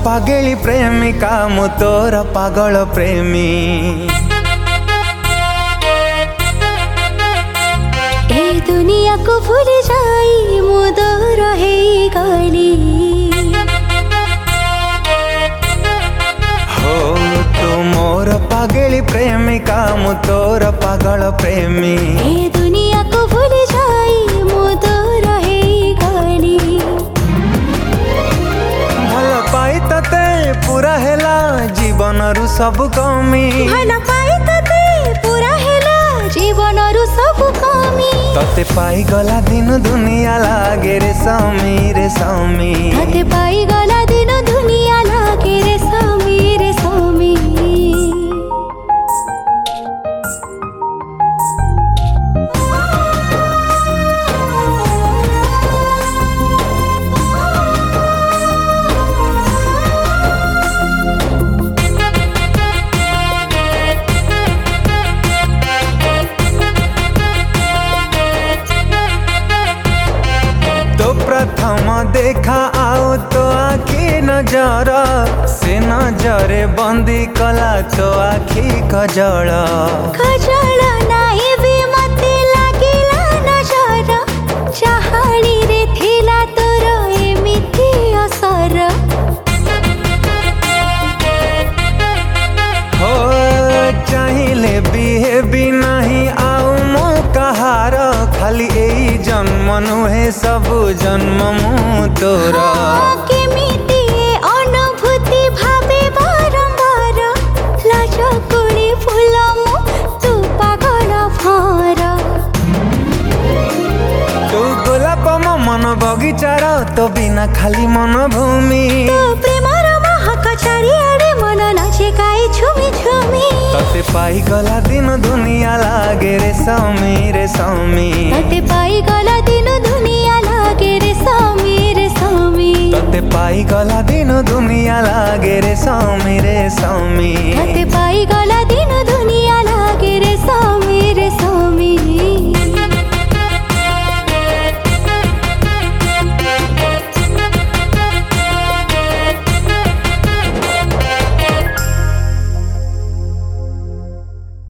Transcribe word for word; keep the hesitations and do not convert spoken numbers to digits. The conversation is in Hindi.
पागली प्रेमिका मु तोर पागल प्रेमी। ए दुनिया को भूल जाई मु दूर है गली। हो तू मोर पागली प्रेमिका मु तोर पागल प्रेमी। ए दुनिया को भूल जाई मु दूर है गली। भल पाई तते पूरा हेला जीवन रु सब कमी। भल पाई तते पूरा हेला जीवन रु सब कमी। तते पाई गला दिन दुनिया लागे रे समी रे समी। तते पाई गला दिन दुनिया लागे रे समी रे समी। प्रथम देखा आओ तो आखी नजर से नजरे बंदी कला तो आखी कजल। कजल नाही भी मते लागिला नजर चाहाड़ी रे थिला तोर एमिति असर। हो चाहिले बिहे भी नहीं आउ मो कहार खाली एई जन्म नुहे सब जन्म मु तोर। केमिति अनुभूति भावे बारंबार लाज कुड़ी फूल मु तू पागल भर। तू गोलाप मो मन बगीचार तो बिना खाली मन भूमि। तू प्रेमर महक चारिआडे मन नाचे गाई झुमी झुमी। तते पाई गला दिन दुनिया लागे रे समी रे समी। तते पाई गला दिन दुनिया लागे रे समी रे समी। तते पाई गला दिन दुनिया लागे रे समी रे समी। तते पाई गला दिन